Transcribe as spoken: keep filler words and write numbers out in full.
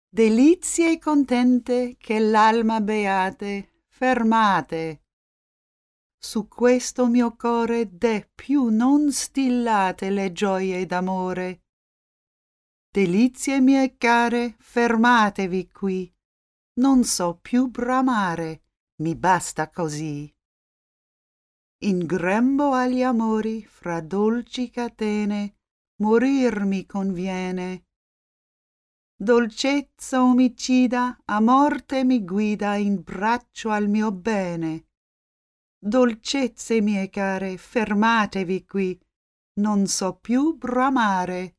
Delizie contente che l'alma beate, fermate. Su questo mio core deh più non stillate le gioie d'amore. Delizie mie care, fermatevi qui, non so più bramare, mi basta così. In grembo agli amori, fra dolci catene, morir mi conviene. Dolcezza omicida a morte mi guida in braccio al mio bene. Dolcezze mie care, fermatevi qui, non so più bramare,